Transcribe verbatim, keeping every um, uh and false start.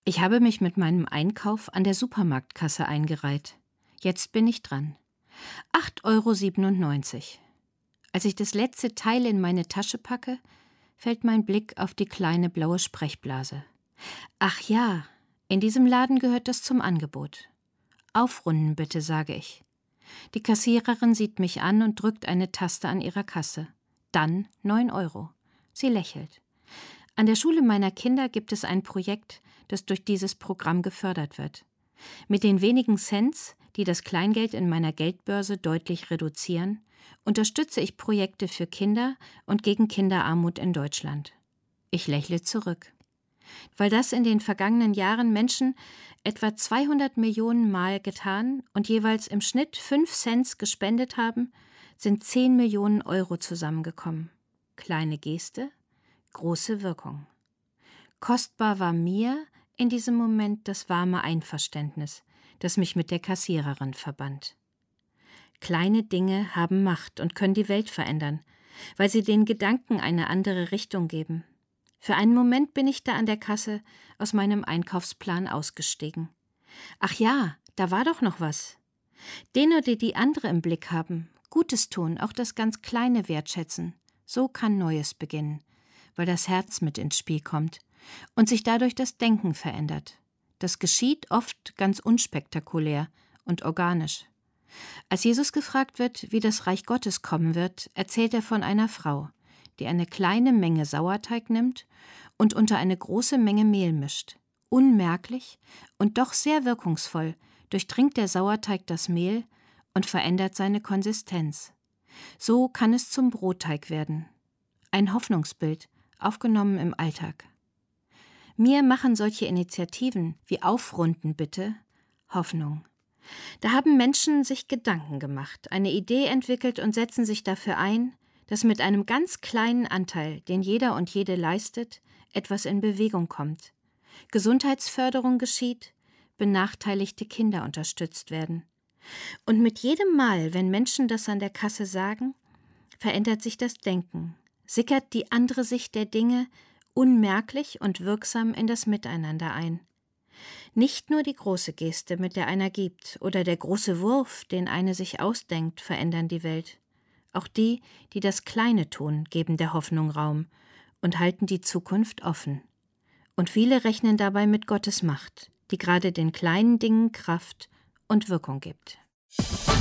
Ich habe mich mit meinem Einkauf an der Supermarktkasse eingereiht. Jetzt bin ich dran. acht Euro siebenundneunzig. Als ich das letzte Teil in meine Tasche packe, fällt mein Blick auf die kleine blaue Sprechblase. Ach ja, in diesem Laden gehört das zum Angebot. Aufrunden bitte, sage ich. Die Kassiererin sieht mich an und drückt eine Taste an ihrer Kasse. Dann neun Euro. Sie lächelt. An der Schule meiner Kinder gibt es ein Projekt, das durch dieses Programm gefördert wird. Mit den wenigen Cents, die das Kleingeld in meiner Geldbörse deutlich reduzieren, unterstütze ich Projekte für Kinder und gegen Kinderarmut in Deutschland. Ich lächle zurück. Weil das in den vergangenen Jahren Menschen etwa zweihundert Millionen Mal getan und jeweils im Schnitt fünf Cent gespendet haben, sind zehn Millionen Euro zusammengekommen. Kleine Geste, große Wirkung. Kostbar war mir in diesem Moment das warme Einverständnis, das mich mit der Kassiererin verband. Kleine Dinge haben Macht und können die Welt verändern, weil sie den Gedanken eine andere Richtung geben. Für einen Moment bin ich da an der Kasse aus meinem Einkaufsplan ausgestiegen. Ach ja, da war doch noch was. Den oder die andere im Blick haben, Gutes tun, auch das ganz Kleine wertschätzen. So kann Neues beginnen, weil das Herz mit ins Spiel kommt und sich dadurch das Denken verändert. Das geschieht oft ganz unspektakulär und organisch. Als Jesus gefragt wird, wie das Reich Gottes kommen wird, erzählt er von einer Frau, die eine kleine Menge Sauerteig nimmt und unter eine große Menge Mehl mischt. Unmerklich und doch sehr wirkungsvoll durchdringt der Sauerteig das Mehl und verändert seine Konsistenz. So kann es zum Brotteig werden. Ein Hoffnungsbild, aufgenommen im Alltag. Mir machen solche Initiativen wie Aufrunden bitte Hoffnung. Da haben Menschen sich Gedanken gemacht, eine Idee entwickelt und setzen sich dafür ein, dass mit einem ganz kleinen Anteil, den jeder und jede leistet, etwas in Bewegung kommt. Gesundheitsförderung geschieht, benachteiligte Kinder unterstützt werden. Und mit jedem Mal, wenn Menschen das an der Kasse sagen, verändert sich das Denken, sickert die andere Sicht der Dinge unmerklich und wirksam in das Miteinander ein. Nicht nur die große Geste, mit der einer gibt, oder der große Wurf, den eine sich ausdenkt, verändern die Welt. Auch die, die das Kleine tun, geben der Hoffnung Raum und halten die Zukunft offen. Und viele rechnen dabei mit Gottes Macht, die gerade den kleinen Dingen Kraft und Wirkung gibt.